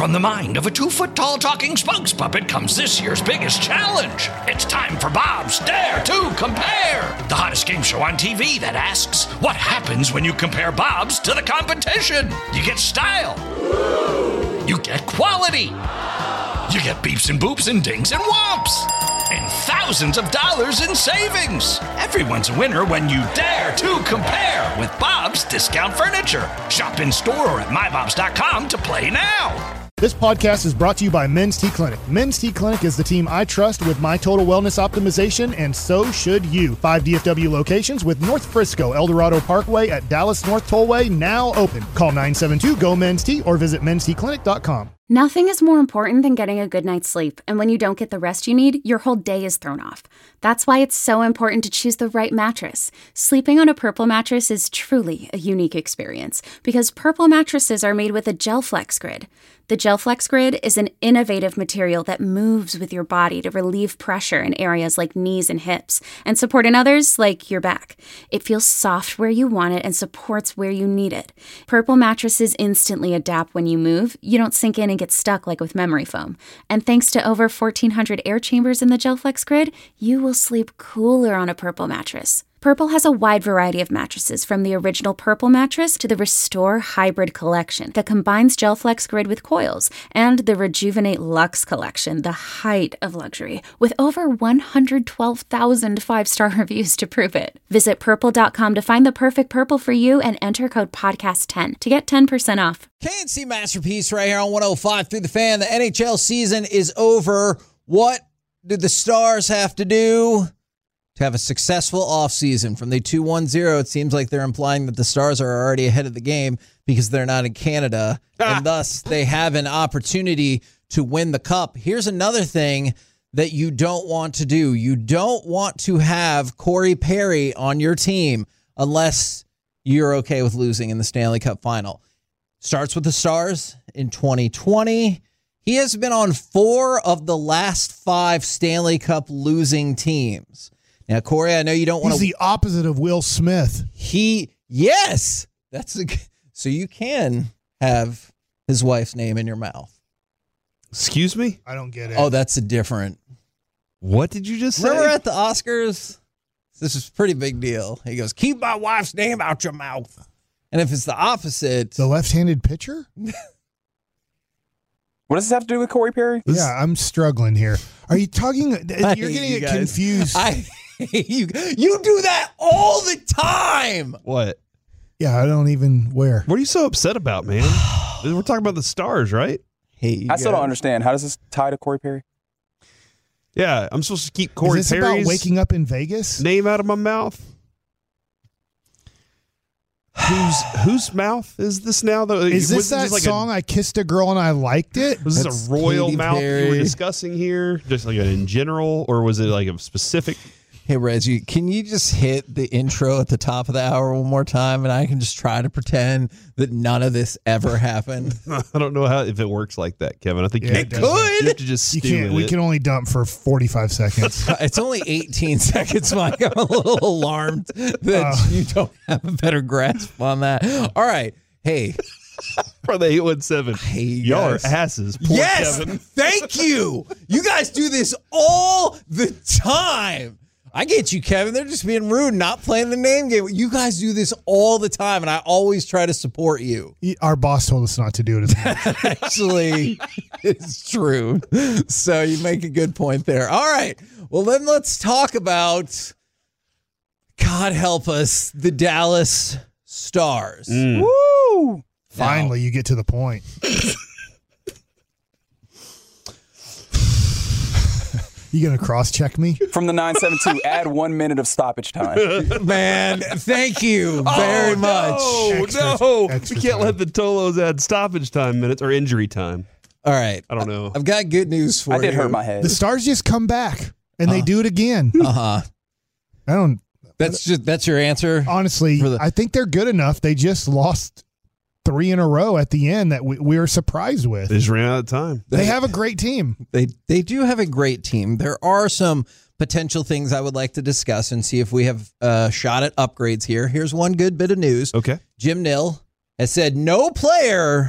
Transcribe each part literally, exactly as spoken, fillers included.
From the mind of a two-foot-tall talking spokes puppet comes this year's biggest challenge. It's time for Bob's Dare to Compare, the hottest game show on T V that asks, what happens when you compare Bobs to the competition? You get style. You get quality. You get beeps and boops and dings and whomps. And thousands of dollars in savings. Everyone's a winner when you dare to compare with Bob's Discount Furniture. Shop in store or at my bobs dot com to play now. This podcast is brought to you by Men's T Clinic. Men's T Clinic is the team I trust with my total wellness optimization, and so should you. Five D F W locations with North Frisco, El Dorado Parkway at Dallas North Tollway now open. Call nine seven two, G O, Men's T or visit mens t clinic dot com. Nothing is more important than getting a good night's sleep, and when you don't get the rest you need, your whole day is thrown off. That's why it's so important to choose the right mattress. Sleeping on a Purple mattress is truly a unique experience, because Purple mattresses are made with a GelFlex Grid. The GelFlex Grid is an innovative material that moves with your body to relieve pressure in areas like knees and hips, and support in others like your back. It feels soft where you want it and supports where you need it. Purple mattresses instantly adapt when you move. You don't sink in and get stuck like with memory foam. And thanks to over fourteen hundred air chambers in the GelFlex Grid, you will sleep cooler on a Purple mattress. Purple has a wide variety of mattresses, from the original Purple mattress to the Restore Hybrid collection that combines GelFlex Grid with coils, and the Rejuvenate Luxe collection, the height of luxury, with over one hundred twelve thousand five-star reviews to prove it. Visit purple dot com to find the perfect Purple for you and enter code podcast ten to get ten percent off. K and C Masterpiece right here on one oh five through the Fan. The N H L season is over. What do the Stars have to do to have a successful offseason? From the two one zero, it seems like they're implying that the Stars are already ahead of the game because they're not in Canada, ah. and thus they have an opportunity to win the Cup. Here's another thing that you don't want to do. You don't want to have Corey Perry on your team unless you're okay with losing in the Stanley Cup final. Starts with the Stars in twenty twenty. He has been on four of the last five Stanley Cup losing teams. Now, Corey, I know you don't want to... He's the opposite of Will Smith. He, yes. That's a, so you can have his wife's name in your mouth. Excuse me? I don't get it. Oh, that's a different... What did you just say? Remember at the Oscars? This is a pretty big deal. He goes, keep my wife's name out your mouth. And if it's the opposite... The left-handed pitcher? What does this have to do with Corey Perry? Yeah, I'm struggling here. Are you talking... You're getting you it guys. confused. I you, you do that all the time. What? Yeah, I don't even... Where? What are you so upset about, man? We're talking about the Stars, right? Hey, I still don't understand. How does this tie to Corey Perry? Yeah, I'm supposed to keep Corey Is this Perry's about waking up in Vegas? name out of my mouth? Whose whose mouth is this now? Though Is this was that this like song, a, I Kissed a Girl and I Liked It? Was this That's a royal Katy mouth Perry. you were discussing here? Just like in general? Or was it like a specific... Hey, Reggie, can you just hit the intro at the top of the hour one more time, and I can just try to pretend that none of this ever happened? I don't know how if it works like that, Kevin. I think Yeah, you, it It doesn't. could. you have to just You stew can't. in We it. can only dump for forty-five seconds. It's only eighteen seconds, Mike. I'm a little alarmed that Uh. you don't have a better grasp on that. All right. Hey. For the eight one seven. Hey, you Y'all are guys. asses. Poor Yes. Kevin. Thank you. You guys do this all the time. I get you, Kevin. They're just being rude, not playing the name game. You guys do this all the time, and I always try to support you. Our boss told us not to do it as much. Actually, it's true. So you make a good point there. All right. Well, then let's talk about, God help us, the Dallas Stars. Mm. Woo! Finally, you get to the point. You going to cross-check me? From the nine seven two, add one minute of stoppage time. Man, thank you very oh, much. No, Extra- no. extra we can't time. let the Tolos add stoppage time minutes or injury time. All right. I don't know. I've got good news for I you. did hurt my head. The Stars just come back, and they Uh. do it again. Uh-huh. I don't... That's just that's your answer? Honestly, For the- I think they're good enough. They just lost three in a row at the end that we, we were surprised with. They just ran out of time. They have a great team. They they do have a great team. There are some potential things I would like to discuss and see if we have a shot at upgrades here. Here's one good bit of news. Okay. Jim Nill has said no player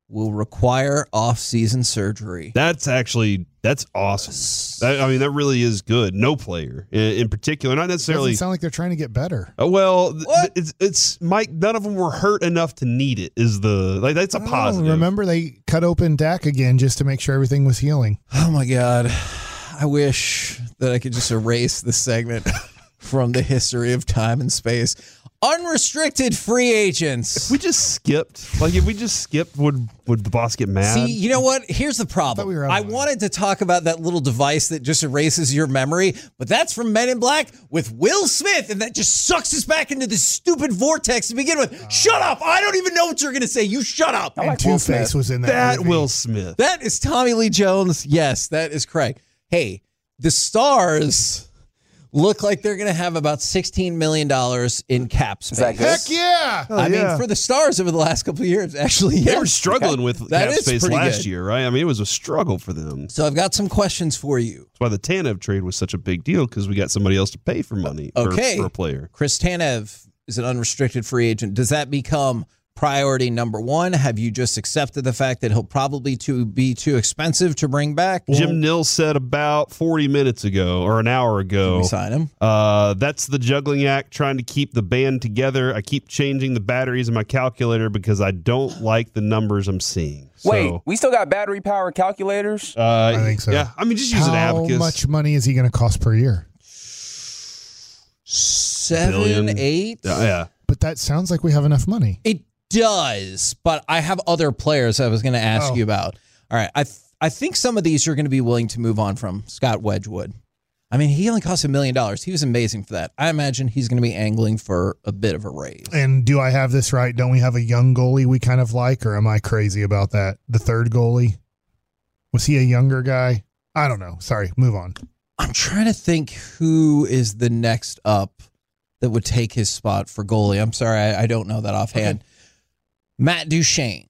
will require off-season surgery. That's actually that's awesome. That, I mean, that really is good. No player in, in particular, not necessarily. Doesn't sound like they're trying to get better. Uh, well, th- What? it's it's Mike. None of them were hurt enough to need it. Is the like that's a Oh, positive. remember, they cut open Dak again just to make sure everything was healing. Oh, my God. I wish that I could just erase this segment from the history of time and space. Unrestricted free agents. If we just skipped, like if we just skipped, would would the boss get mad? See, you know what? Here's the problem. we were out I of line. wanted to talk about that little device that just erases your memory, but that's from Men in Black with Will Smith, and that just sucks us back into this stupid vortex to begin with. Shut up! I don't even know what you're going to say. You shut up. I And like Will Two-Face Smith. was in that that movie. Will Smith. That is Tommy Lee Jones. Yes, that is correct. Hey, the Stars look like they're going to have about sixteen million dollars in cap space. that good? Heck yeah! I yeah. mean, for the Stars over the last couple of years, actually, They yes. were struggling with That cap is space pretty last good. year, right? I mean, it was a struggle for them. So I've got some questions for you. That's why the Tanev trade was such a big deal, because we got somebody else to pay for money for, Okay. for a player. Chris Tanev is an unrestricted free agent. Does that become priority number one? Have you just accepted the fact that he'll probably to be too expensive to bring back? Jim Nils said about forty minutes ago or an hour ago, we sign him. uh, that's the juggling act, trying to keep the band together. I keep changing the batteries in my calculator because I don't like the numbers I'm seeing. Wait, So, we still got battery powered calculators? uh, I think so. Yeah, I mean, just use an How abacus. much money is he going to cost per year? Seven, Billion. eight? Yeah, yeah. But that sounds like we have enough money. It does, but I have other players I was going to ask Oh. you about. All right, I th- I think some of these you're going to be willing to move on from. Scott Wedgwood. I mean, he only cost a million dollars. He was amazing for that. I imagine he's going to be angling for a bit of a raise. And do I have this right? Don't we have a young goalie we kind of like, or am I crazy about that? The third goalie? Was he a younger guy? I don't know. Sorry, move on. I'm trying to think who is the next up that would take his spot for goalie. I'm sorry, I, I don't know that offhand. Matt Duchene.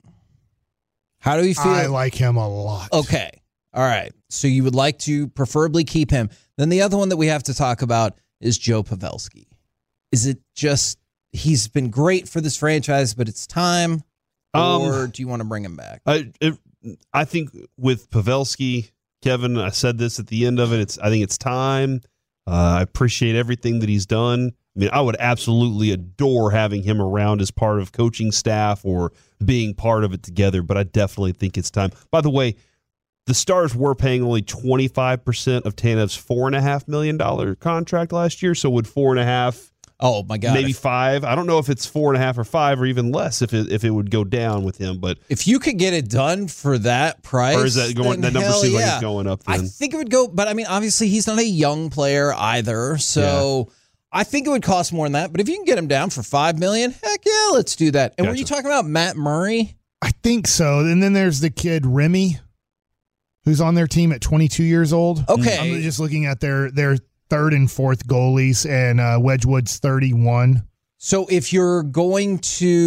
How do you feel? I like him a lot. Okay. All right. So you would like to preferably keep him. Then the other one that we have to talk about is Joe Pavelski. Is it just he's been great for this franchise, but it's time? Um, Or do you want to bring him back? I it, I think with Pavelski, Kevin, I said this at the end of it. It's I think it's time. Uh, I appreciate everything that he's done. I mean, I would absolutely adore having him around as part of coaching staff or being part of it together, but I definitely think it's time. By the way, the Stars were paying only twenty-five percent of Tanev's four point five million dollars contract last year, so would four point five, Oh, my God. maybe five. I don't know if it's four point five or five or even less if it, if it would go down with him, but If you could get it done for that price, or is that going? then That number hell seems like yeah. it's going up. I Then think it would go, but I mean, obviously, he's not a young player either, so I think it would cost more than that. But if you can get him down for five million, heck yeah, let's do that. And were Gotcha. you talking about Matt Murray? I think so. And then there's the kid Remy, who's on their team at twenty-two years old. Okay, I'm just looking at their their third and fourth goalies, and uh, Wedgwood's thirty-one. so if you're going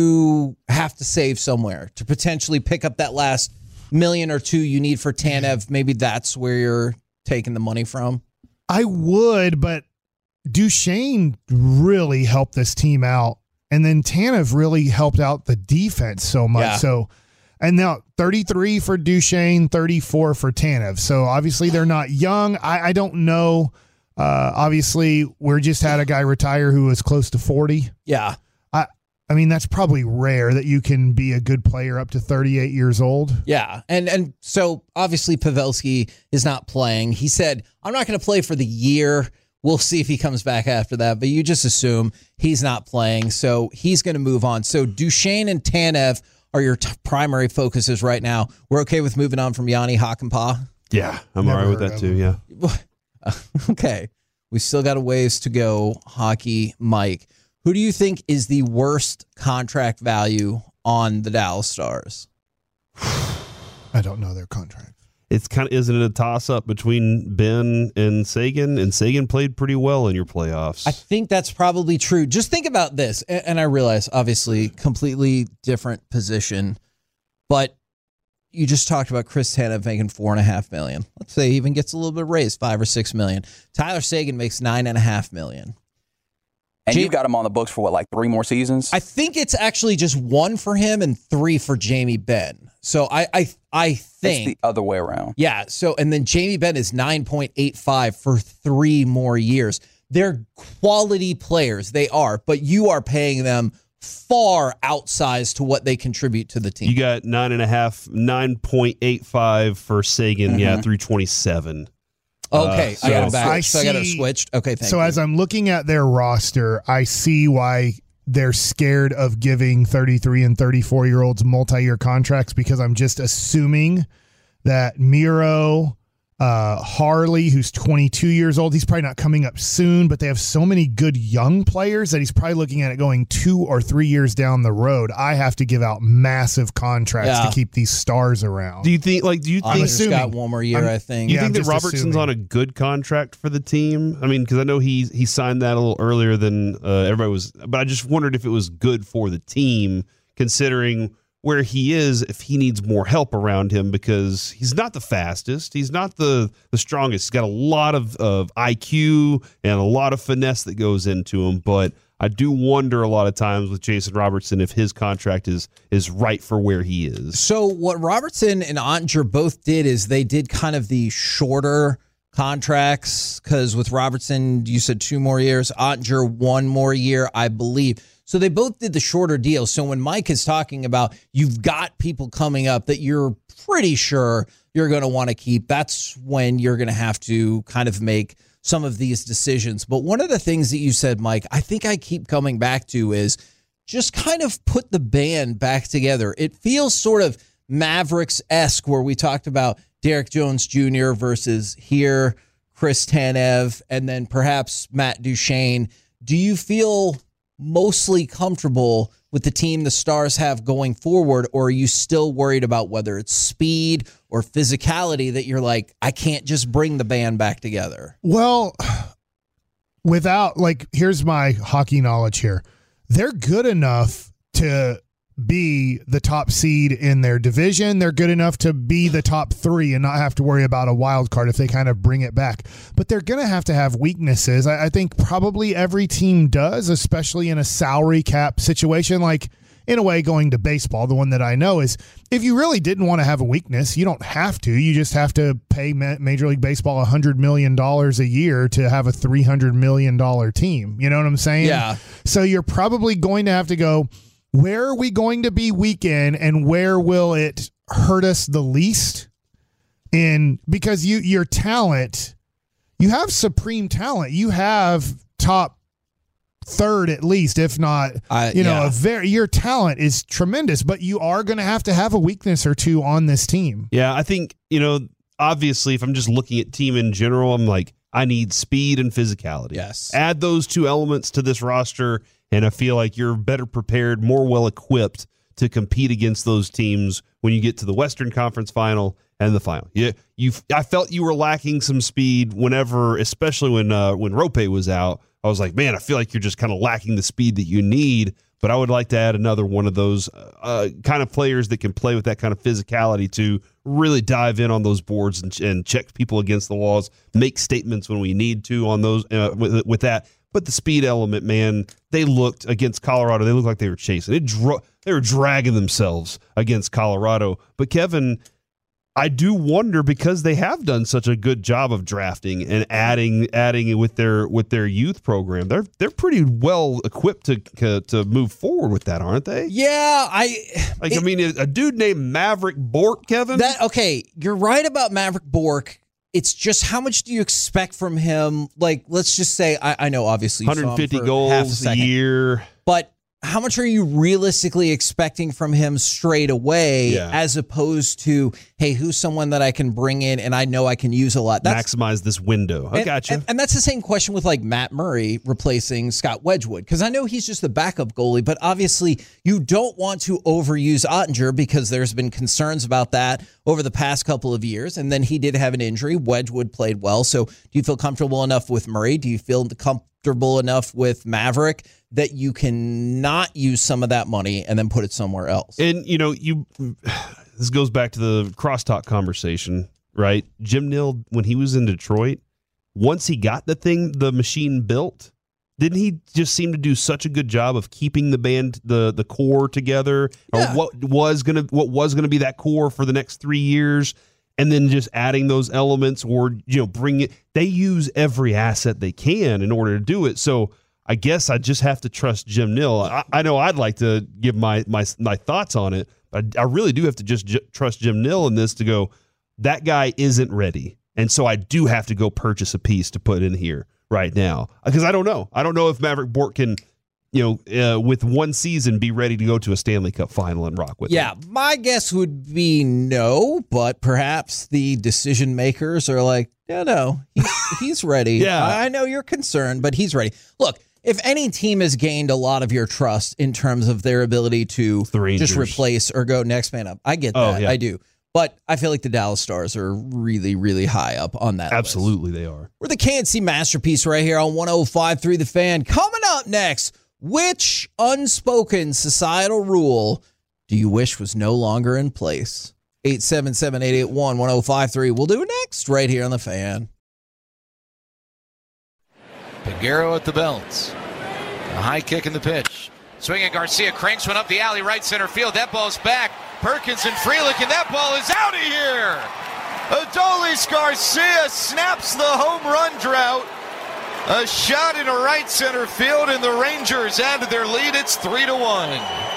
to have to save somewhere to potentially pick up that last million or two you need for Tanev, maybe that's where you're taking the money from. I would, but Duchene really helped this team out. And then Tanev really helped out the defense so much. Yeah. So, and now thirty-three for Duchene, thirty-four for Tanev. So obviously they're not young. I, I don't know. Uh, obviously, we just had a guy retire who was close to forty. Yeah. I, I mean, that's probably rare that you can be a good player up to thirty-eight years old. Yeah, and and so obviously Pavelski is not playing. He said, "I'm not going to play for the year. We'll see if he comes back after that." But you just assume he's not playing, so he's going to move on. So Duchene and Tanev are your t- primary focuses right now. We're okay with moving on from Yanni Hakanpää. yeah, I'm Never all right with heard that of too. him. Yeah. Okay, we still got a ways to go. Hockey, Mike. Who do you think is the worst contract value on the Dallas Stars? I don't know their contract. It's kind of isn't it a toss up between Ben and Sagan? And Sagan played pretty well in your playoffs. I think that's probably true. Just think about this. And and I realize, obviously, completely different position, but you just talked about Chris Tanev making four and a half million. Let's say he even gets a little bit raised, five or six million. Tyler Sagan makes nine and a half million. And Jam- you've got him on the books for what, like three more seasons? I think it's actually just one for him and three for Jamie Benn. So I I I think it's the other way around. Yeah. So and then Jamie Benn is nine point eight five for three more years. They're quality players. They are, but you are paying them far outsized to what they contribute to the team. You got nine and a half, nine point eight five for Sagan. Mm-hmm. Yeah, three twenty seven. Okay, uh, so I got it back. I so see, I got it switched. Okay, thank so you. So as I'm looking at their roster, I see why they're scared of giving thirty-three and thirty-four year olds multi-year contracts, because I'm just assuming that Miro, uh, Harley, who's twenty-two years old, he's probably not coming up soon, but they have so many good young players that he's probably looking at it going two or three years down the road. I have to give out massive contracts Yeah. to keep these stars around. Do you think, like, do you think, He's got one more year, I'm, I think. you yeah, think I'm that Robertson's assuming. on a good contract for the team? I mean, because I know he he signed that a little earlier than uh, everybody was, but I just wondered if it was good for the team, considering where he is, if he needs more help around him, because he's not the fastest, he's not the the strongest. He's got a lot of, of I Q and a lot of finesse that goes into him, but I do wonder a lot of times with Jason Robertson if his contract is is right for where he is. So what Robertson and Ottinger both did is they did kind of the shorter contracts, because with Robertson, you said two more years, Ottinger one more year, I believe. So they both did the shorter deal. So when Mike is talking about you've got people coming up that you're pretty sure you're going to want to keep, that's when you're going to have to kind of make some of these decisions. But one of the things that you said, Mike, I think I keep coming back to is just kind of put the band back together. It feels sort of Mavericks-esque, where we talked about Derek Jones Junior versus here, Chris Tanev, and then perhaps Matt Duchene. Do you feel mostly comfortable with the team the Stars have going forward, or are you still worried about whether it's speed or physicality that you're like, I can't just bring the band back together? Well, without, like, here's my hockey knowledge here. They're good enough to be the top seed in their division. They're good enough to be the top three and not have to worry about a wild card if they kind of bring it back. But they're going to have to have weaknesses. I, I think probably every team does, especially in a salary cap situation. Like, in a way, going to baseball, the one that I know is if you really didn't want to have a weakness, you don't have to. You just have to pay Major League Baseball one hundred million dollars a year to have a three hundred million dollars team. You know what I'm saying? Yeah. So you're probably going to have to go, where are we going to be weak in, and where will it hurt us the least? In because you your talent, you have supreme talent. You have top third at least, if not, Uh, you know, yeah. a very your talent is tremendous, but you are going to have to have a weakness or two on this team. Yeah, I think, you know, obviously, if I'm just looking at team in general, I'm like, I need speed and physicality. Yes. Add those two elements to this roster, and I feel like you're better prepared, more well-equipped to compete against those teams when you get to the Western Conference Final and the final. Yeah, you. I felt you were lacking some speed whenever, especially when uh, when Rope was out. I was like, man, I feel like you're just kind of lacking the speed that you need. But I would like to add another one of those uh, kind of players that can play with that kind of physicality to really dive in on those boards and, and check people against the walls, make statements when we need to on those uh, with, with that. But the speed element, man, they looked against Colorado. They looked like they were chasing. It dro- they were dragging themselves against Colorado. But Kevin, I do wonder, because they have done such a good job of drafting and adding adding with their with their youth program. They're they're pretty well equipped to to, to move forward with that, aren't they? Yeah, I Like it, I mean, a dude named Maverick Bork, Kevin. that okay, you're right about Maverick Bork. It's just how much do you expect from him? Like, let's just say, I, I know obviously you saw him one hundred fifty for goals half a, a second, year. but how much are you realistically expecting from him straight away, Yeah. as opposed to, hey, who's someone that I can bring in and I know I can use a lot? That's Maximize this window. I and, gotcha. And, and that's the same question with like Matt Murray replacing Scott Wedgwood, because I know he's just the backup goalie, but obviously you don't want to overuse Ottinger because there's been concerns about that over the past couple of years. And then he did have an injury. Wedgwood played well. So do you feel comfortable enough with Murray? Do you feel comfortable enough with Maverick that you can not use some of that money and then put it somewhere else? And, you know, you this goes back to the crosstalk conversation, right? Jim Nill, when he was in Detroit, once he got the thing, the machine built, didn't he just seem to do such a good job of keeping the band, the the core together, Yeah. or what was gonna what was gonna be that core for the next three years, and then just adding those elements, or you know, bring it. They use every asset they can in order to do it. So I guess I just have to trust Jim Nill. I, I know I'd like to give my my my thoughts on it, but I really do have to just j- trust Jim Nill in this to go. That guy isn't ready. And so I do have to go purchase a piece to put in here right now because I don't know. I don't know if Maverick Bourque can, you know, uh, with one season be ready to go to a Stanley Cup final and rock with Yeah, them. my guess would be no, but perhaps the decision makers are like, no, no, he's, he's ready. Yeah. I know you're concerned, but he's ready. Look, if any team has gained a lot of your trust in terms of their ability to The Rangers. just replace or go next man up, I get Oh, that. yeah. I do. But I feel like the Dallas Stars are really, really high up on that list. Absolutely, they are. We're the K N C Masterpiece right here on one oh five point three The Fan. Coming up next, which unspoken societal rule do you wish was no longer in place? eight seven seven, eight eight one, one oh five three. We'll do it next right here on The Fan. Peguero at the belt. A high kick in the pitch. Swinging Garcia cranks one up the alley, right center field. That ball's back. Perkins and Frelick, and that ball is out of here. Adolis Garcia snaps the home run drought. A shot into right center field, and the Rangers add to their lead. It's three to one.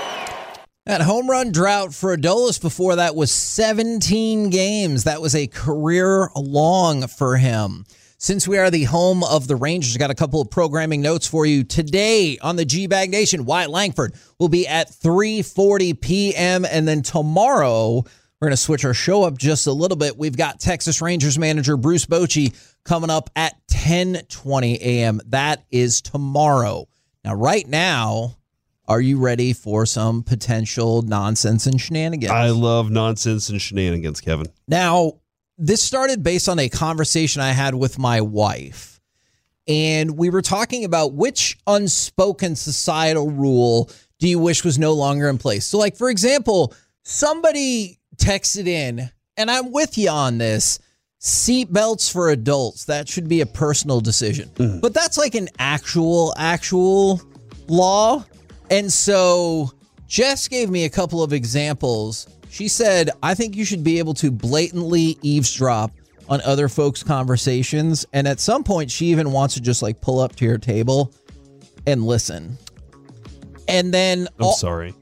That home run drought for Adolis before that was seventeen games. That was a career long for him. Since we are the home of the Rangers, got a couple of programming notes for you. Today on the G-Bag Nation, Wyatt Langford will be at three forty p.m. And then tomorrow, we're going to switch our show up just a little bit. We've got Texas Rangers manager Bruce Bochy coming up at ten twenty a.m. That is tomorrow. Now, right now, are you ready for some potential nonsense and shenanigans? I love nonsense and shenanigans, Kevin. Now, this started based on a conversation I had with my wife, and we were talking about which unspoken societal rule do you wish was no longer in place. So, like, for example, somebody texted in, and I'm with you on this, seat belts for adults. That should be a personal decision. Mm. But that's like an actual, actual law. And so Jess gave me a couple of examples. She said, I think you should be able to blatantly eavesdrop on other folks' conversations. And at some point, she even wants to just like pull up to your table and listen. And then... I'm all- sorry.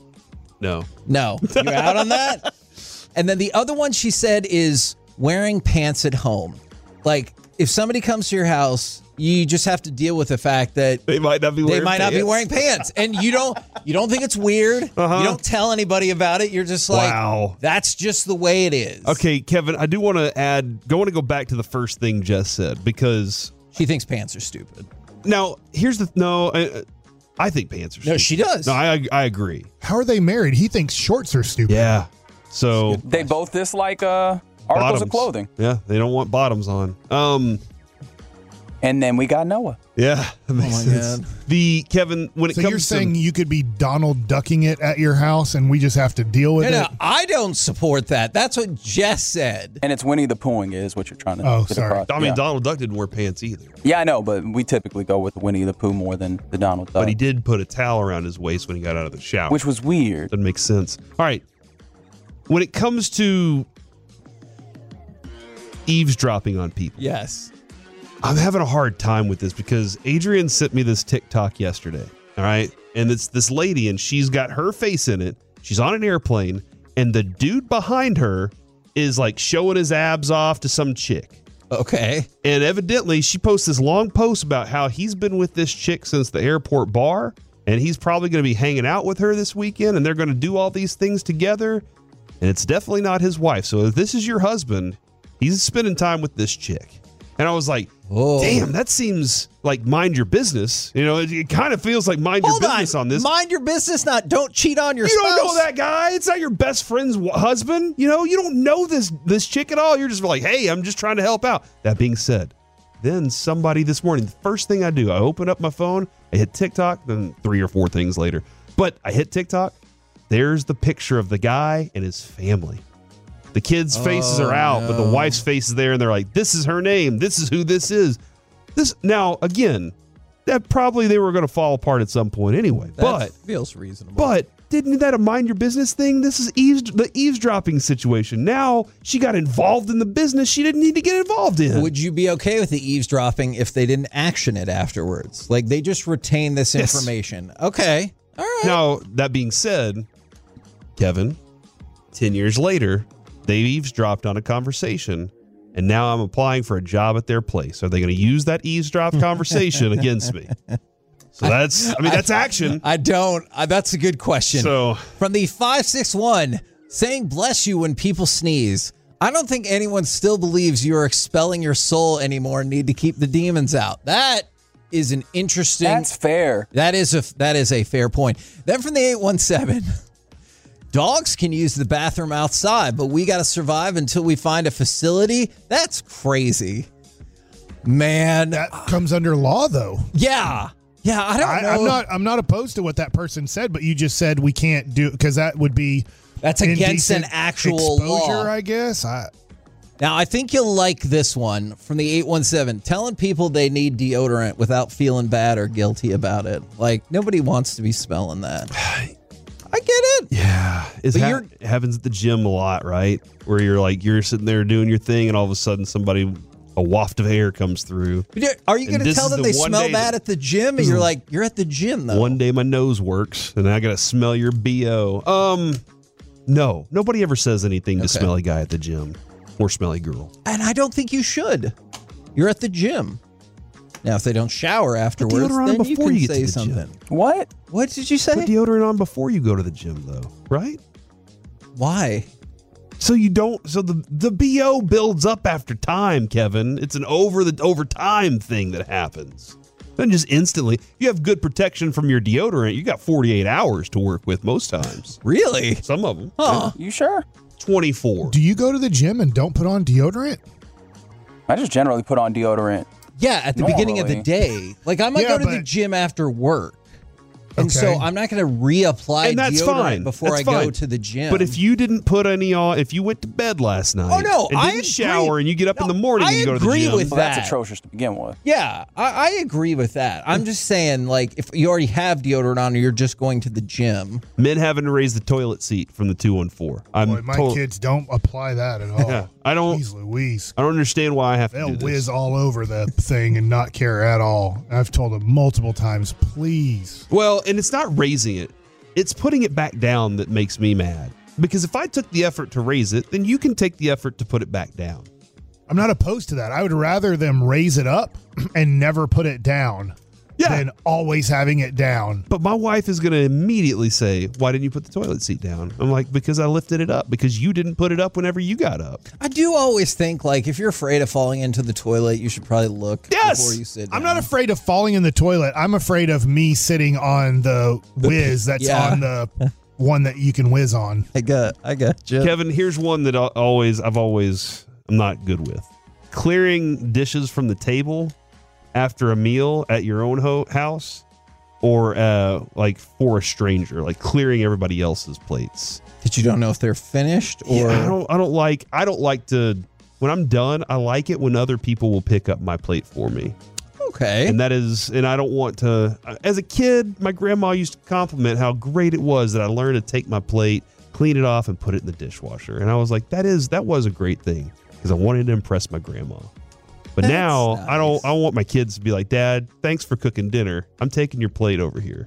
No. No. You're out on that? And then the other one she said is wearing pants at home. Like, if somebody comes to your house, you just have to deal with the fact that They might not be wearing they might pants. not be wearing pants. And you don't you don't think it's weird. Uh-huh. You don't tell anybody about it. You're just like, Wow. that's just the way it is. Okay, Kevin, I do want to add, I want to go back to the first thing Jess said, because She thinks pants are stupid. now, here's the, no, I, I think pants are stupid. No, she does. No, I, I agree. How are they married? He thinks shorts are stupid. Yeah. So, They both dislike uh, articles bottoms. of clothing. Yeah, they don't want bottoms on. Um, And then we got Noah. yeah, that makes Oh my sense. God. The Kevin, when it So comes you're saying to you could be Donald ducking it at your house and we just have to deal with No, it? no, I don't support that. That's what Jess said. And it's Winnie the Poohing is what you're trying to Oh, get sorry. across. I mean, yeah. Donald Duck didn't wear pants either, yeah, I know, but we typically go with Winnie the Pooh more than the Donald Duck, but he did put a towel around his waist when he got out of the shower, which was weird. doesn't make sense. All right, when it comes to eavesdropping on people, Yes. I'm having a hard time with this because Adrian sent me this TikTok yesterday. All right. And it's this lady and she's got her face in it. She's on an airplane and the dude behind her is like showing his abs off to some chick. Okay. And evidently she posts this long post about how he's been with this chick since the airport bar and he's probably going to be hanging out with her this weekend and they're going to do all these things together. And it's definitely not his wife. So if this is your husband, he's spending time with this chick. And I was like, Whoa. damn, that seems like mind your business. You know, it, it kind of feels like mind Hold your business on, on. this. Mind your business, not don't cheat on your you spouse. don't know that guy. It's not your best friend's w- husband. You know, you don't know this this chick at all. You're just like, hey, I'm just trying to help out. That being said, then somebody this morning, the first thing I do, I open up my phone, I hit TikTok, then three or four things later. But I hit TikTok. There's the picture of the guy and his family. The kids' faces Oh, are out, no. but the wife's face is there, and they're like, this is her name. This is who this is. This now, again, that probably they were going to fall apart at some point anyway. That but feels reasonable. But didn't that a mind your business thing? This is eaves, the eavesdropping situation. Now she got involved in the business she didn't need to get involved in. Would you be okay with the eavesdropping if they didn't action it afterwards? Like they just retain this Yes. information. Okay. All right. Now, that being said, Kevin, ten years later, they eavesdropped on a conversation, and now I'm applying for a job at their place. Are they going to use that eavesdrop conversation against me? So that's, I mean, that's action. I don't. Uh, that's a good question. So from the five six one, saying bless you when people sneeze. I don't think anyone still believes you're expelling your soul anymore and need to keep the demons out. That is an interesting. That's fair. That is a that is a fair point. Then from the eight one seven, dogs can use the bathroom outside, but we got to survive until we find a facility. That's crazy, man. That comes under law, though. Yeah. Yeah, I don't I, know. I'm not. I'm not opposed to what that person said, but you just said we can't do because that would be That's against an indecent actual exposure, law. I guess. I, Now, I think you'll like this one from the eight one seven. Telling people they need deodorant without feeling bad or guilty about it. Like, nobody wants to be smelling that. I get it. yeah, it But ha- you're- happens at the gym a lot, right? Where you're like, you're sitting there doing your thing, and all of a sudden somebody, a waft of air comes through. Are you And going to this tell is them the they one smell day bad that- at the gym? And you're like, you're at the gym, though. One day my nose works, and I got to smell your B O. Um, no, nobody ever says anything to Okay. smelly guy at the gym or smelly girl. And I don't think you should. You're at the gym. Now, if they don't shower afterwards, deodorant then you before can you get say to the gym. something. What? What did you say? Put deodorant on before you go to the gym, though, right? Why? So you don't. So the the B O builds up after time, Kevin. It's an over the over time thing that happens. Then just instantly, you have good protection from your deodorant. You got forty-eight hours to work with most times. Really? Some of them. Huh. You sure? twenty-four. do you go to the gym and don't put on deodorant? I just generally put on deodorant. Yeah, at the beginning of the Normally. day. Like, I might Yeah, go to the but- gym after work. And Okay. so I'm not going to reapply And that's deodorant fine. before That's I go fine. to the gym. But if you didn't put any on, if you went to bed last night, Oh, no, and I didn't agree. shower, and you get up in No, the morning I and you go to the agree gym, with Well, that's that. atrocious to begin with. Yeah, I, I agree with that. I'm just saying, like, if you already have deodorant on or you're just going to the gym. men having to raise the toilet seat from the two one four. I'm Boy, my total- kids don't apply that at all. Yeah, I don't. Jeez Louise. I don't understand why I have to They'll do this. whiz all over the thing and not care at all. I've told them multiple times, please. Well, and it's not raising it. It's putting it back down that makes me mad. Because if I took the effort to raise it, then you can take the effort to put it back down. I'm not opposed to that. I would rather them raise it up and never put it down Yeah. than always having it down. But my wife is going to immediately say, why didn't you put the toilet seat down? I'm like, because I lifted it up. Because you didn't put it up whenever you got up. I do always think, like, if you're afraid of falling into the toilet, you should probably look Yes! before you sit down. I'm not afraid of falling in the toilet. I'm afraid of me sitting on the whiz that's yeah. on the one that you can whiz on. I got, I got you. Kevin, here's one that I always, I've always, I'm not good with. Clearing dishes from the table after a meal at your own ho- house or uh, like for a stranger, like clearing everybody else's plates. That you don't know if they're finished or. Yeah, I don't, I don't like, I don't like to, when I'm done, I like it when other people will pick up my plate for me. Okay. And that is, and I don't want to, as a kid, my grandma used to compliment how great it was that I learned to take my plate, clean it off, and put it in the dishwasher. And I was like, that is, that was a great thing because I wanted to impress my grandma. But That's now I don't, nice. I want my kids to be like, Dad, thanks for cooking dinner. I'm taking your plate over here.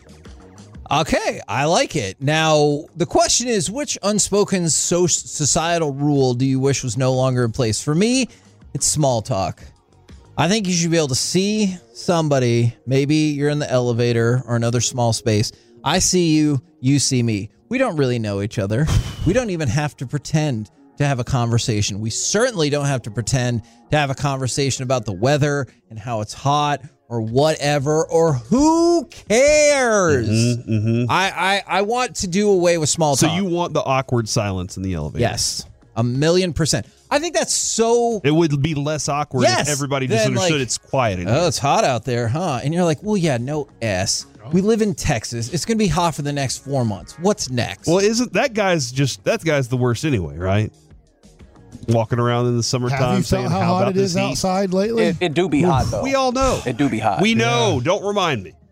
Okay, I like it. Now, the question is, which unspoken so- societal rule do you wish was no longer in place? For me, it's small talk. I think you should be able to see somebody. Maybe you're in the elevator or another small space. I see you, you see me. We don't really know each other. We don't even have to pretend to have a conversation. We certainly don't have to pretend to have a conversation about the weather and how it's hot or whatever, or who cares? Mm-hmm, mm-hmm. I, I, I want to do away with small So talk. you want the awkward silence in the elevator? Yes, a million percent. I think that's so... It would be less awkward Yes, if everybody just then, understood like, it's quiet in Oh, here. it's hot out there, huh? And you're like, well, yeah, no S. We live in Texas. It's going to be hot for the next four months. What's next? Well, isn't that guy's just, that guy's the worst anyway, right? walking around in the summertime. Have you saying, felt how, how hot about it is this heat? outside lately? It, it do be hot though. We all know. It do be hot. We know. Yeah. Don't remind me.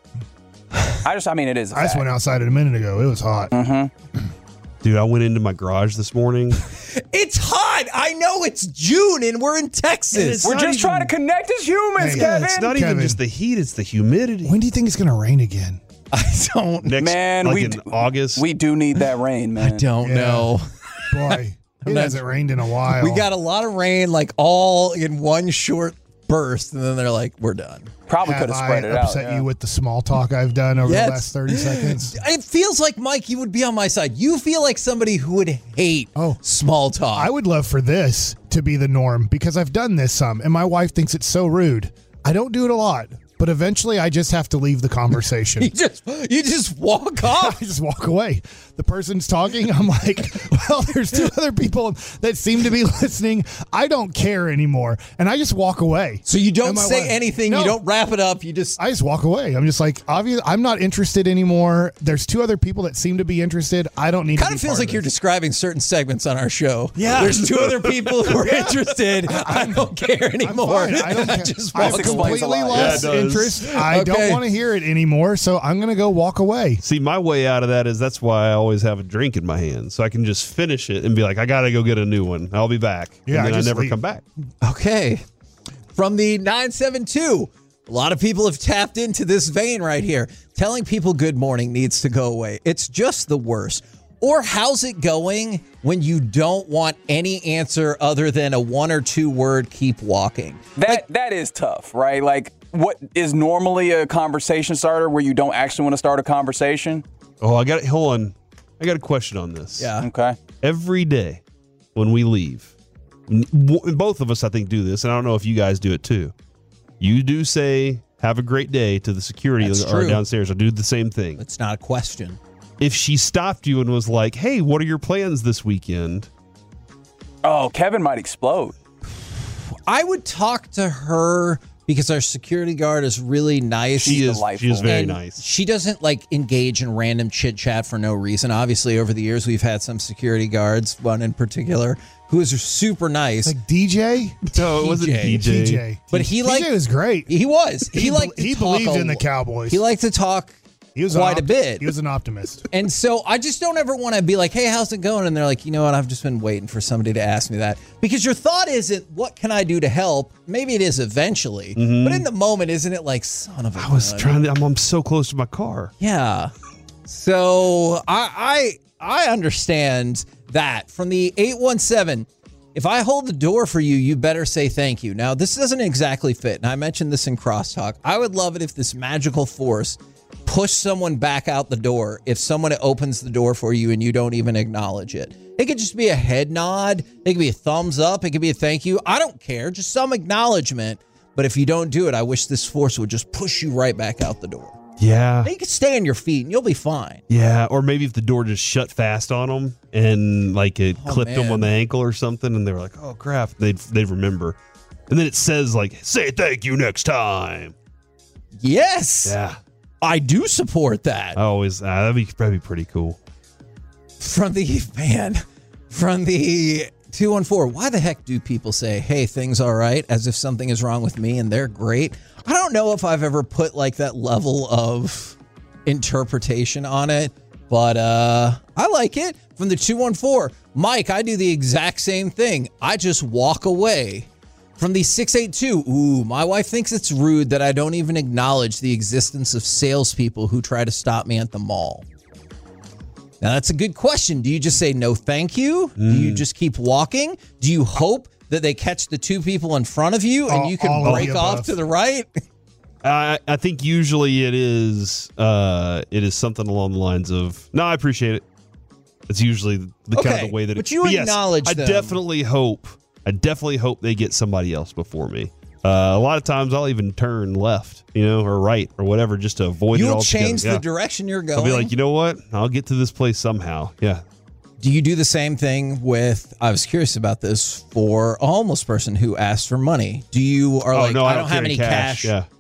I just, I mean, it is. A I just fact. went outside a minute ago. It was hot. Mm-hmm. Dude, I went into my garage this morning. It's hot. I know it's June and we're in Texas. We're not just even- trying to connect as humans, Hey, Kevin. It's not Kevin. even just the heat; it's the humidity. When do you think it's going to rain again? I don't. Next, Man, like we in do, August. we do need that rain, man. I don't Yeah. know. Boy, it not- hasn't rained in a while. We got a lot of rain, like all in one short burst, and then they're like, "We're done." Probably Have could have I spread it out. upset yeah. you with the small talk I've done over Yeah, the it's- last thirty seconds? It feels like, Mike, you would be on my side. You feel like somebody who would hate Oh. small talk. I would love for this to be the norm because I've done this some, and my wife thinks it's so rude. I don't do it a lot, but eventually I just have to leave the conversation. you just you just walk off. I just walk away. The person's talking. I'm like, well, there's two other people that seem to be listening. I don't care anymore. And I just walk away. So you don't And my say wife- anything. No. You don't wrap it up. You just I just walk away. I'm just like, obvious. I'm not interested anymore. There's two other people that seem to be interested. I don't need kind to of be feels part like of you're this. describing certain segments on our show. Yeah. There's two other people who are interested. I don't care I'm anymore. fine. I don't care. just I've walk explains away. a completely lot. lost Yeah, it does. interest. I don't Okay. want to hear it anymore, so I'm going to go walk away. See, my way out of that is that's why I always have a drink in my hand, so I can just finish it and be like, I gotta go get a new one. I'll be back. Yeah, and then I I, just never leave. come back. Okay. From the nine seven two, a lot of people have tapped into this vein right here. Telling people good morning needs to go away. It's just the worst. Or how's it going when you don't want any answer other than a one or two word keep walking? That that is tough, right? Like, what is normally a conversation starter where you don't actually want to start a conversation? Oh, I got hold on. I got a question on this. Yeah. Okay. Every day when we leave, n- w- both of us, I think, do this, and I don't know if you guys do it too. You do say, have a great day to the security That's that are true. downstairs. I do the same thing. It's not a question. If she stopped you and was like, hey, what are your plans this weekend? Oh, Kevin might explode. I would talk to her because our security guard is really nice. She is, delightful. she is very And nice. She doesn't like engage in random chit chat for no reason. Obviously, over the years, we've had some security guards, one in particular, who is super nice. Like D J? No, it wasn't T J. T J. T J. But he T J liked- was great. he was. He, He liked be- to he talk believed a- in the Cowboys. He liked to talk He was an quite a opt- bit. He was an optimist. And so I just don't ever want to be like, hey, how's it going? And they're like, you know what? I've just been waiting for somebody to ask me that. Because your thought isn't, what can I do to help? Maybe it is eventually. But in the moment, isn't it like, son of a I was gun? trying to, I'm, I'm so close to my car. Yeah. So I I I understand that. From the eight one seven, if I hold the door for you, you better say thank you. Now, this doesn't exactly fit, and I mentioned this in Crosstalk. I would love it if this magical force pushed someone back out the door if someone opens the door for you and you don't even acknowledge it. It could just be a head nod. It could be a thumbs up. It could be a thank you. I don't care. Just some acknowledgement. But if you don't do it, I wish this force would just push you right back out the door. Yeah. You can stay on your feet and you'll be fine. Yeah. Or maybe if the door just shut fast on them and like it Oh, clipped them man. on the ankle or something and they were like, oh, crap. They'd, they'd remember. And then it says, like, say thank you next time. Yes. Yeah. I do support that. I always, uh, that'd, be, that'd be pretty cool. From the, man, from the two one four, why the heck do people say, hey, things all right, as if something is wrong with me and they're great? I don't know if I've ever put like that level of interpretation on it, but uh, I like it. From the two one four, Mike, I do the exact same thing. I just walk away. From the six eight two, ooh, my wife thinks it's rude that I don't even acknowledge the existence of salespeople who try to stop me at the mall. Now, that's a good question. Do you just say no thank you? Do you just keep walking? Do you hope that they catch the two people in front of you and All- you can all of break the off above. to the right? I, I think usually it is uh, it is something along the lines of, no, I appreciate it. It's usually the kind Okay, of the way that but it, you yes, acknowledge I them. definitely hope, I definitely hope they get somebody else before me. Uh, a lot of times I'll even turn left, you know, or right or whatever just to avoid it You'll altogether. change Yeah. the direction you're going. I'll be like, you know what? I'll get to this place somehow. Yeah. Do you do the same thing with, I was curious about this, for a homeless person who asks for money? Do you are Oh, like, no, I, I don't, don't have carry any cash, cash. yeah.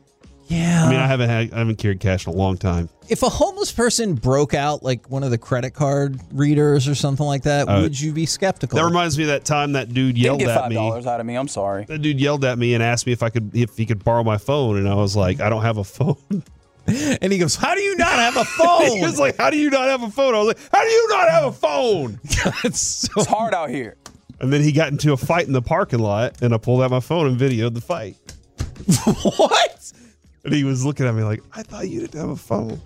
Yeah. I mean, I haven't had, I haven't carried cash in a long time. If a homeless person broke out like one of the credit card readers or something like that, uh, would you be skeptical? That reminds me of that time that dude yelled Didn't get at five me. dollars out of me. I'm sorry. That dude yelled at me and asked me if I could if he could borrow my phone, and I was like, I don't have a phone. And he goes, how do you not have a phone? He was like, how do you not have a phone? I was like, how do you not have a phone? it's, so- It's hard out here. And then he got into a fight in the parking lot, and I pulled out my phone and videoed the fight. What? And he was looking at me like, I thought you didn't have a phone.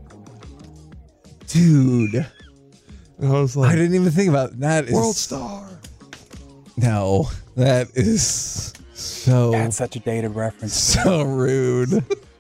Dude. And I was like, I didn't even think about that. Is, World Star. No, that is so. That's such a dated reference. So rude.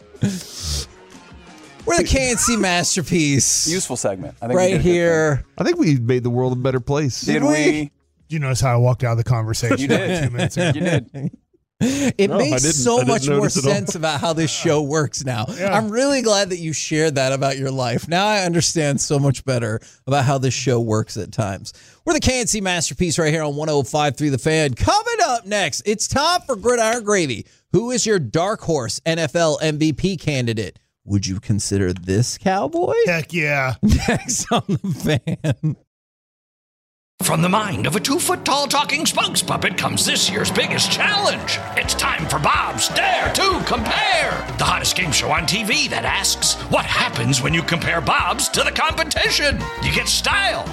We're the K N C masterpiece. Useful segment. I think we right did a good here. I think we made the world a better place. thing. Did we? You notice how I walked out of the conversation? You did. Two minutes ago. You did. It No, I makes didn't- so I didn't much more notice at all. sense about how this show works now. Yeah. I'm really glad that you shared that about your life. Now I understand so much better about how this show works at times. We're the K N C masterpiece right here on one oh five point three The Fan. Coming up next, it's time for Gridiron Gravy. Who is your dark horse N F L M V P candidate? Would you consider this cowboy? Heck yeah. Next on The Fan. From the mind of a two-foot-tall talking spokes puppet comes this year's biggest challenge. It's time for Bob's Dare to Compare, the hottest game show on T V that asks, what happens when you compare Bob's to the competition? You get style.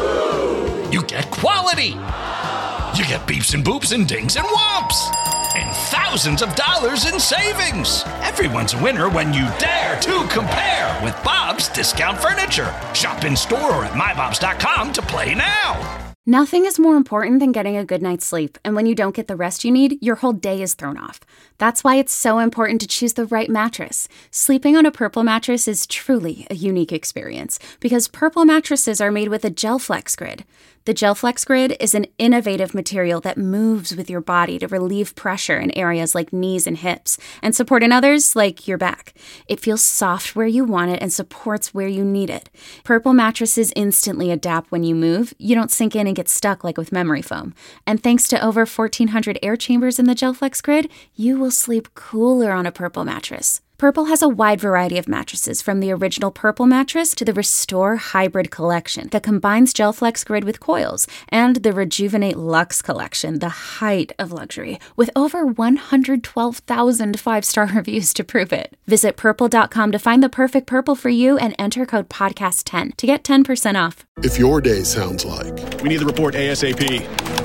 You get quality. You get beeps and boops and dings and whomps. And thousands of dollars in savings. Everyone's a winner when you dare to compare with Bob's Discount Furniture. Shop in store or at my bobs dot com to play now. Nothing is more important than getting a good night's sleep, and when you don't get the rest you need, your whole day is thrown off. That's why it's so important to choose the right mattress. Sleeping on a Purple mattress is truly a unique experience, because Purple mattresses are made with a GelFlex Grid. The GelFlex Grid is an innovative material that moves with your body to relieve pressure in areas like knees and hips, and support in others like your back. It feels soft where you want it and supports where you need it. Purple mattresses instantly adapt when you move. You don't sink in and get stuck like with memory foam. And thanks to over fourteen hundred air chambers in the GelFlex Grid, you will sleep cooler on a Purple mattress. Purple has a wide variety of mattresses, from the original Purple mattress to the Restore Hybrid collection that combines GelFlex Grid with coils, and the Rejuvenate Luxe collection, the height of luxury, with over one hundred twelve thousand five-star reviews to prove it. Visit purple dot com to find the perfect Purple for you and enter code podcast ten to get ten percent off. If your day sounds like we need the report ASAP.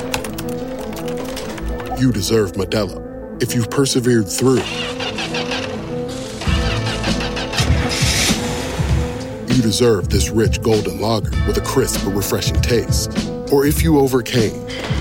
You deserve Modelo. If you've persevered through, you deserve this rich golden lager with a crisp but refreshing taste. Or if you overcame.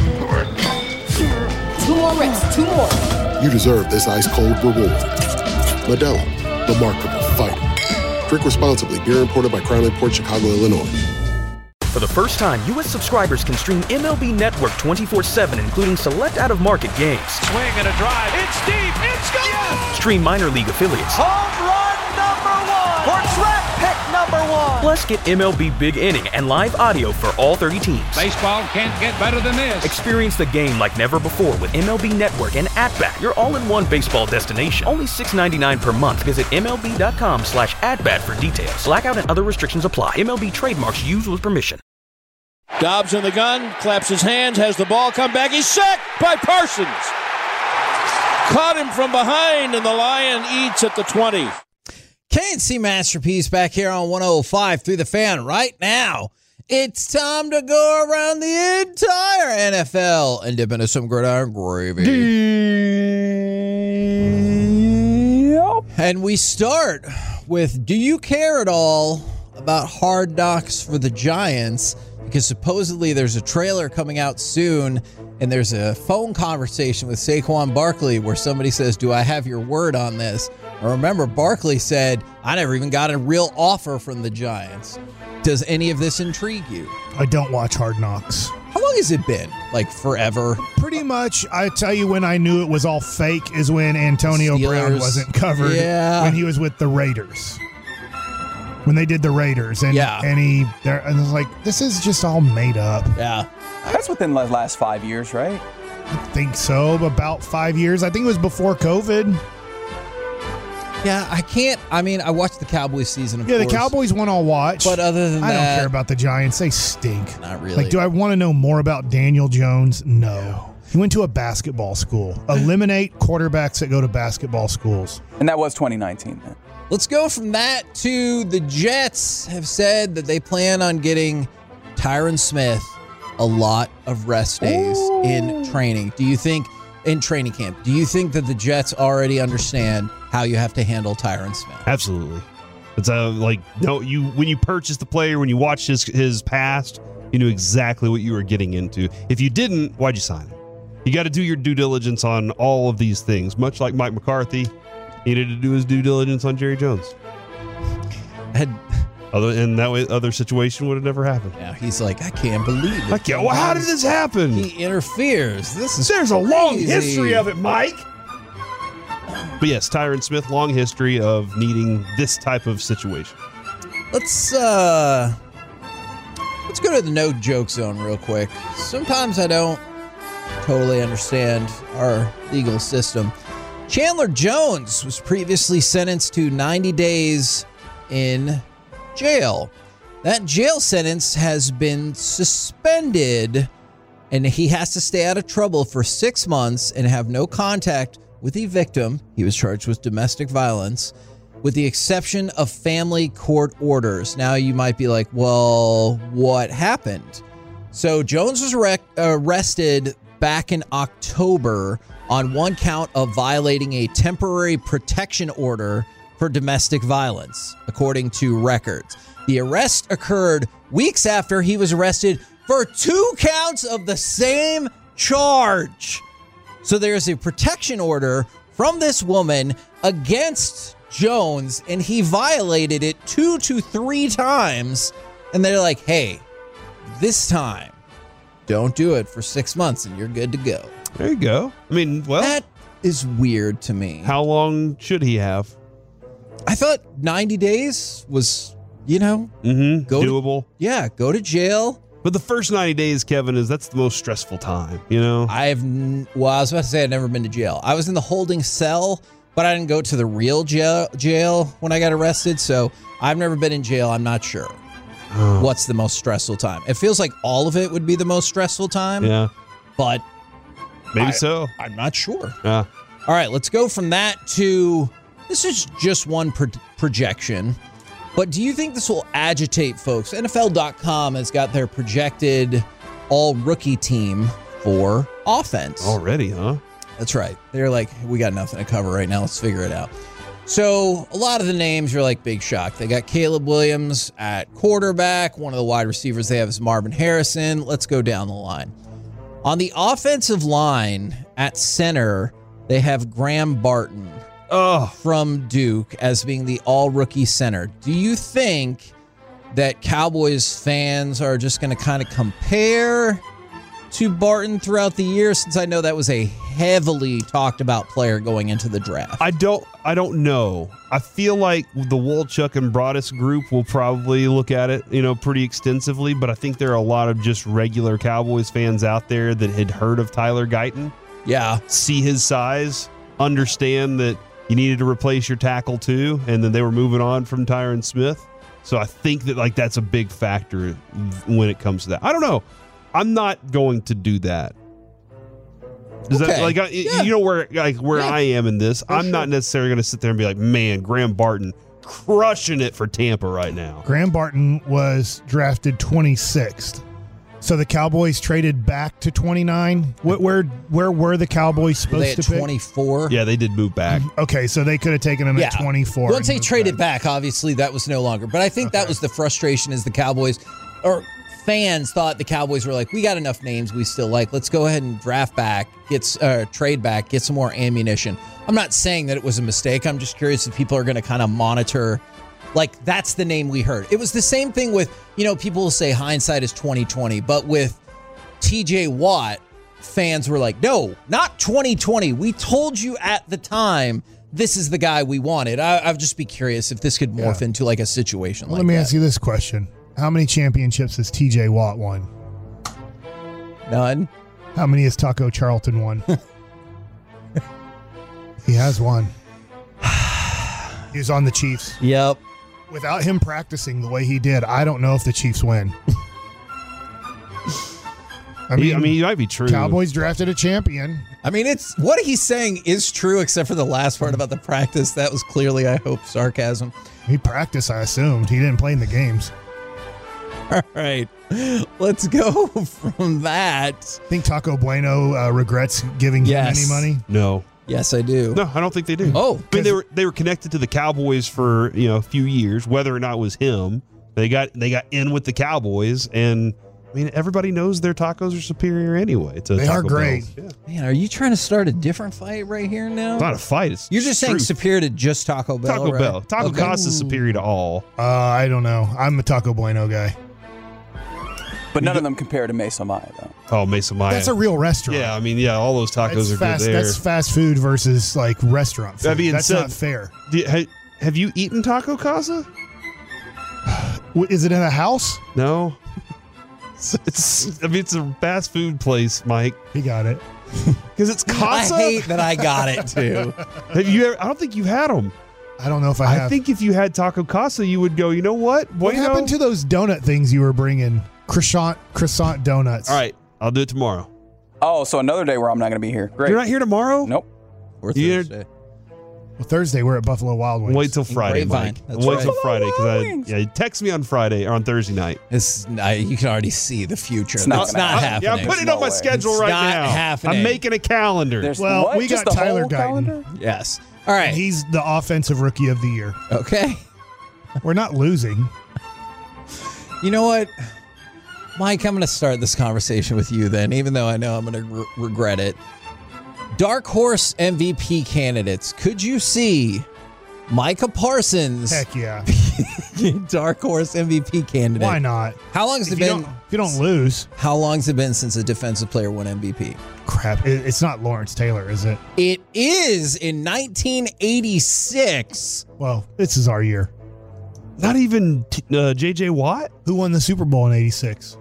Two more reps, two more. You deserve this ice cold reward. Modelo, the mark of a fighter. Drink responsibly. Beer imported by Crown Imports, Chicago, Illinois. For the first time, U S subscribers can stream M L B Network twenty-four seven, including select out-of-market games. Swing and a drive. It's deep. It's gone. Yes! Stream minor league affiliates. Home run number one. Or draft pick number one. Plus, get M L B Big Inning and live audio for all thirty teams. Baseball can't get better than this. Experience the game like never before with M L B Network and At-Bat, your all-in-one baseball destination. Only six ninety-nine per month. Visit M L B dot com slash at-bat for details. Blackout and other restrictions apply. M L B trademarks used with permission. Dobbs in the gun, claps his hands, has the ball, come back. He's sacked by Parsons. Caught him from behind, and the Lion eats at the twenty. K N C Masterpiece back here on one oh five through The Fan right now. It's time to go around the entire N F L and dip into some gridiron gravy. Yep. And we start with, do you care at all about Hard Knocks for the Giants? Because supposedly there's a trailer coming out soon, and there's a phone conversation with Saquon Barkley where somebody says, do I have your word on this? And remember, Barkley said, I never even got a real offer from the Giants. Does any of this intrigue you? I don't watch Hard Knocks. How long has it been? Like forever? Pretty much. I tell you, when I knew it was all fake is when Antonio Steelers. Brown wasn't covered. Yeah. When he was with the Raiders. When they did the Raiders, and yeah. and he there, and it's like, this is just all made up. Yeah, that's within the last five years, right? I think so. About five years. I think it was before COVID. Yeah, I can't. I mean, I watched the Cowboys season, of Yeah, the course, Cowboys one I'll watch. But other than I that, don't care about the Giants. They stink. Not really. Like, do I want to know more about Daniel Jones? No. He went to a basketball school. Eliminate quarterbacks that go to basketball schools. And that was twenty nineteen, man. Let's go from that to the Jets have said that they plan on getting Tyron Smith a lot of rest days Ooh. in training. Do you think, in training camp, do you think that the Jets already understand how you have to handle Tyron Smith? Absolutely. It's uh, like, no, you when you purchase the player, when you watch his, his past, you knew exactly what you were getting into. If you didn't, why'd you sign him? You got to do your due diligence on all of these things, much like Mike McCarthy needed to do his due diligence on Jerry Jones. Had other and that way, other situation would have never happened. Yeah, he's like, I can't believe it. I can't. Well, how did this happen? He interferes. This is there's crazy. a long history of it, Mike. But yes, Tyron Smith, long history of needing this type of situation. Let's uh, let's go to the no joke zone real quick. Sometimes I don't totally understand our legal system. Chandler Jones was previously sentenced to ninety days in jail. That jail sentence has been suspended, and he has to stay out of trouble for six months and have no contact with the victim. He was charged with domestic violence, with the exception of family court orders. Now you might be like, well, what happened? So Jones was rec- arrested back in October on one count of violating a temporary protection order for domestic violence, according to records. The arrest occurred weeks after he was arrested for two counts of the same charge. So there's a protection order from this woman against Jones, and he violated it two to three times. And they're like, hey, this time, don't do it for six months and you're good to go. There you go. I mean, well, that is weird to me. How long should he have? I thought ninety days was, you know, mm-hmm. go doable. To, yeah, go to jail. But the first ninety days, Kevin, is that's the most stressful time, you know? I've, well, I was about to say I'd never been to jail. I was in the holding cell, but I didn't go to the real jail, jail when I got arrested. So I've never been in jail. I'm not sure oh. what's the most stressful time. It feels like all of it would be the most stressful time. Yeah. But maybe I, so. I'm not sure. Yeah. All right, let's go from that to, this is just one pro- projection. But do you think this will agitate folks? N F L dot com has got their projected all-rookie team for offense. Already, huh? That's right. They're like, we got nothing to cover right now. Let's figure it out. So a lot of the names are like big shock. They got Caleb Williams at quarterback. One of the wide receivers they have is Marvin Harrison. Let's go down the line. On the offensive line at center, they have Graham Barton. Oh. From Duke as being the all-rookie center. Do you think that Cowboys fans are just going to kind of compare to Barton throughout the year, since I know that was a heavily talked about player going into the draft? I don't I don't know. I feel like the Wolchuk and Broadus group will probably look at it, you know, pretty extensively, but I think there are a lot of just regular Cowboys fans out there that had heard of Tyler Guyton. Yeah. See his size, understand that you needed to replace your tackle too, and then they were moving on from Tyron Smith. So I think that like that's a big factor when it comes to that. I don't know. I'm not going to do that. Is okay. that like I, yeah. you know where like where yeah. I am in this? For I'm sure. not necessarily going to sit there and be like, man, Graham Barton crushing it for Tampa right now. Graham Barton was drafted twenty-sixth. So the Cowboys traded back to twenty-nine. Where where, where were the Cowboys supposed were they at to pick? twenty-four? Yeah, they did move back. Okay, so they could have taken him yeah. at twenty-four. Once they traded back. back, obviously that was no longer. But I think okay. that was the frustration is the Cowboys or fans thought the Cowboys were like, we got enough names we still like. Let's go ahead and draft back, get uh, trade back, get some more ammunition. I'm not saying that it was a mistake. I'm just curious if people are going to kind of monitor. Like, that's the name we heard. It was the same thing with, you know, people will say hindsight is twenty twenty, but with T J Watt, fans were like, no, not twenty twenty. We told you at the time this is the guy we wanted. I, I'd just be curious if this could morph yeah. into like a situation well, like let me that. ask you this question. How many championships has T J Watt won? None. How many has Taco Charlton won? He has one. He was on the Chiefs. Yep. Without him practicing the way he did, I don't know if the Chiefs win. I mean, I mean, he might be true. Cowboys drafted a champion. I mean, it's what he's saying is true, except for the last part about the practice. That was clearly, I hope, sarcasm. He practiced, I assumed. He didn't play in the games. All right. Let's go from that. Think Taco Bueno uh, regrets giving Yes. him any money? No. Yes, I do. No, I don't think they do. Oh, I mean, they were they were connected to the Cowboys for you know a few years, whether or not it was him. They got they got in with the Cowboys, and I mean everybody knows their tacos are superior anyway. To They Taco are great. Bell's. Yeah. Man, are you trying to start a different fight right here now? It's not a fight. It's You're just saying truth. superior to just Taco Bell, Taco right? Bell. Taco Okay. Casa is superior to all. Uh, I don't know. I'm a Taco Bueno guy. But none of them compare to Mesa Maya, though. Oh, Mesa Maya. That's a real restaurant. Yeah, I mean, yeah, all those tacos That's are fast, good there. That's fast food versus like restaurant food. That being That's said, not fair. Do you- ha- have you eaten Taco Casa? W- Is it in a house? No. It's. I mean, it's a fast food place, Mike. He got it. Because it's Casa. I hate that I got it too. Have you ever? I don't think you've had them. I don't know if I I, have. think if you had Taco Casa, you would go. You know what? what Bueno? happened to those donut things you were bringing? Croissant, croissant donuts. All right, I'll do it tomorrow. Oh, so another day where I'm not going to be here. Great. You're not here tomorrow? Nope. Or You- Thursday. Well, Thursday we're at Buffalo Wild Wings. Wait till Friday, Grapevine. Mike. That's Wait right. till Friday because I Wings. yeah. Text me on Friday or on Thursday night. It's, I, you can already see the future. It's not It's gonna not happen. happening. Yeah, I'm putting it No on my way. schedule It's right not now. happening. I'm making a calendar. There's Well, what? we Just got the Tyler whole Guyton. calendar? Yes. All right. He's the offensive rookie of the year. Okay. We're not losing. You know what? Mike, I'm going to start this conversation with you then, even though I know I'm going to re- regret it. Dark horse M V P candidates. Could you see Micah Parsons, Heck yeah. dark horse M V P candidate? Why not? How long's If it you, been? don't, if you don't lose, How long's it been since a defensive player won M V P? crap. It, it's not Lawrence Taylor, is it? It is in nineteen eighty-six. Well, this is our year. Not even t- uh, J J Watt. Who won the Super Bowl in eighty-six?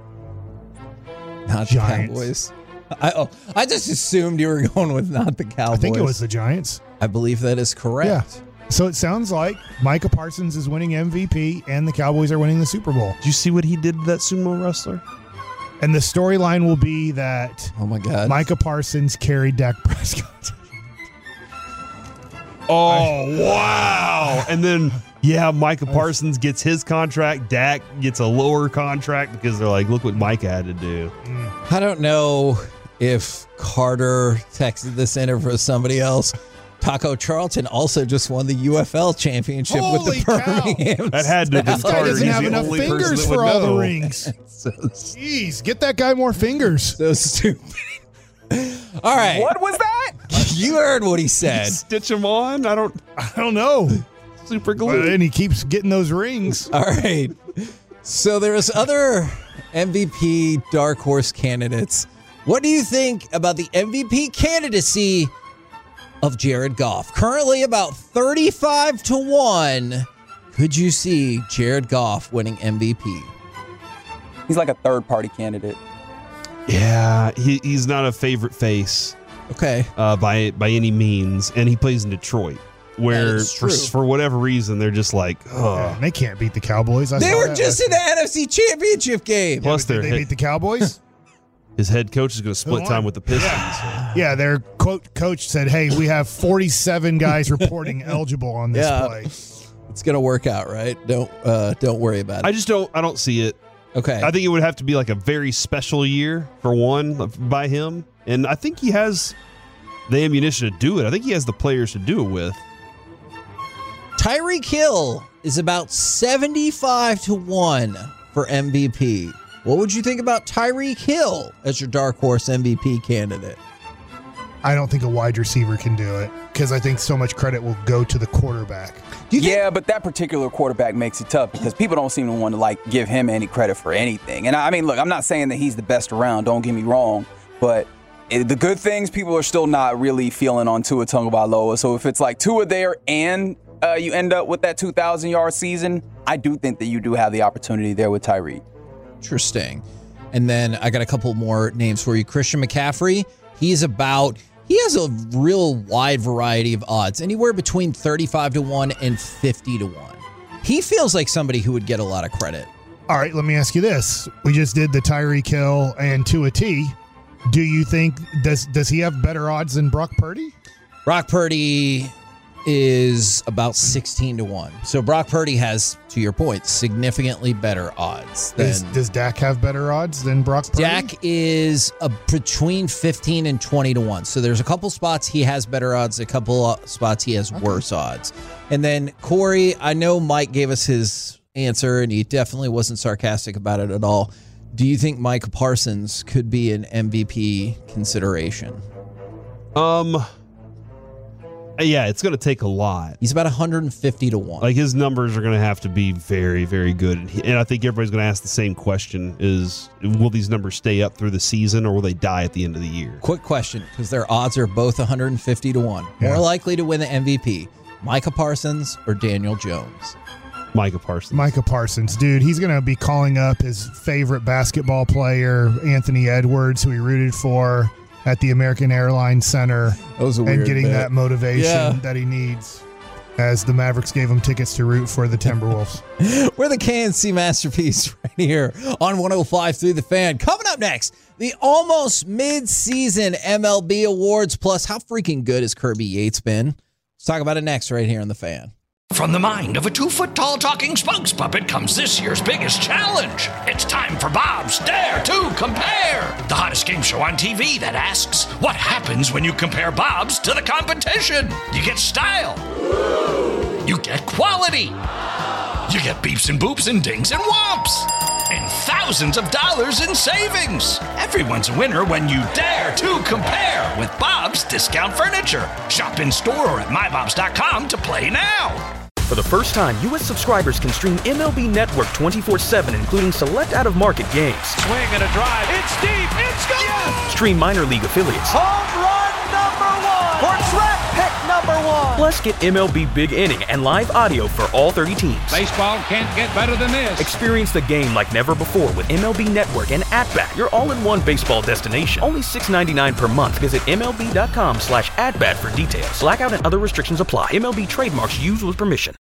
Not the Giants. Cowboys. I, oh, I just assumed you were going with not the Cowboys. I think it was the Giants. I believe that is correct. Yeah. So it sounds like Micah Parsons is winning M V P and the Cowboys are winning the Super Bowl. Did you see what he did to that sumo wrestler? And the storyline will be that Oh my God. Micah Parsons carried Dak Prescott. Oh, wow. And then, yeah, Micah Parsons gets his contract. Dak gets a lower contract because they're like, look what Micah had to do. I don't know if Carter texted this in or for somebody else. Taco Charlton also just won the U F L championship Holy with the cow. Birmingham. That had to have been This guy Carter. doesn't He's have the enough only person fingers that would for all the know. rings. so, Jeez, get that guy more fingers. so stupid. All right. What was that? You heard what he said. Stitch him on? I don't. I don't know. Super But, glue. and he keeps getting those rings. All right. So there's other M V P dark horse candidates. What do you think about the M V P candidacy of Jared Goff? Currently about thirty-five to one. Could you see Jared Goff winning M V P? He's like a third party candidate. Yeah, he, he's not a favorite face Okay. uh, by by any means, and he plays in Detroit, where is for true. for whatever reason they're just like, Yeah, oh. they can't beat the Cowboys. I They saw were that just last in the week. N F C Championship game. Plus, Did their they head- beat the Cowboys? his head coach is going to split won? time with the Pistons. Yeah, their quote coach said, "Hey, we have forty-seven guys reporting eligible on this Yeah. play." It's gonna work out, right? Don't uh, don't worry about I it. just don't. I don't see it. Okay. I think it would have to be like a very special year for one by him, and I think he has the ammunition to do it. I think he has the players to do it with. Tyreek Hill is about seventy-five to one for M V P. What would you think about Tyreek Hill as your dark horse M V P candidate? I don't think a wide receiver can do it because I think so much credit will go to the quarterback. Yeah, but that particular quarterback makes it tough because people don't seem to want to like give him any credit for anything. And I mean, look, I'm not saying that he's the best around. Don't get me wrong, but it, the good things people are still not really feeling on Tua Tagovailoa. So if it's like Tua there and uh, you end up with that two thousand yard season, I do think that you do have the opportunity there with Tyreek. Interesting. And then I got a couple more names for you. Christian McCaffrey, he's about He has a real wide variety of odds, anywhere between thirty-five to one and fifty to one. He feels like somebody who would get a lot of credit. All right, let me ask you this. We just did the Tyreek Hill and Tua T. Do you think, does does he have better odds than Brock Purdy? Brock Purdy is about sixteen to one. So Brock Purdy has, to your point, significantly better odds than... Does, does Dak have better odds than Brock Purdy? Dak is a, between fifteen and twenty to one. So there's a couple spots he has better odds, a couple of spots he has okay. worse odds. And then Corey, I know Mike gave us his answer, and he definitely wasn't sarcastic about it at all. Do you think Micah Parsons could be an M V P consideration? Um... Yeah, it's going to take a lot. He's about one hundred fifty to one. Like, his numbers are going to have to be very, very good. And, he, and I think everybody's going to ask the same question is, will these numbers stay up through the season or will they die at the end of the year? Quick question, because their odds are both one hundred fifty to one. Yeah. More likely to win the M V P, Micah Parsons or Daniel Jones? Micah Parsons. Micah Parsons. Dude, he's going to be calling up his favorite basketball player, Anthony Edwards, who he rooted for at the American Airlines Center, and getting bit. that motivation yeah. that he needs as the Mavericks gave him tickets to root for the Timberwolves. We're the K N C Masterpiece right here on one oh five through the Fan. Coming up next, the almost mid-season M L B awards, plus how freaking good has Kirby Yates been? Let's talk about it next right here on the Fan. From the mind of a two-foot-tall talking spokes puppet comes this year's biggest challenge. It's time for Bob's Dare to Compare, the hottest game show on T V that asks, what happens when you compare Bob's to the competition? You get style. You get quality. You get beeps and boops and dings and whomps. And thousands of dollars in savings. Everyone's a winner when you dare to compare with Bob's Discount Furniture. Shop in store or at my bobs dot com to play now. For the first time, U S subscribers can stream M L B Network twenty-four seven, including select out-of-market games. Swing and a drive. It's deep. It's gone. Yes. Stream minor league affiliates. Home run number one. For draft pick number one. Plus, get M L B Big Inning and live audio for all thirty teams. Baseball can't get better than this. Experience the game like never before with M L B Network and At-Bat, your all-in-one baseball destination. Only six dollars and ninety-nine cents per month. Visit M L B dot com slash at bat for details. Blackout and other restrictions apply. M L B trademarks used with permission.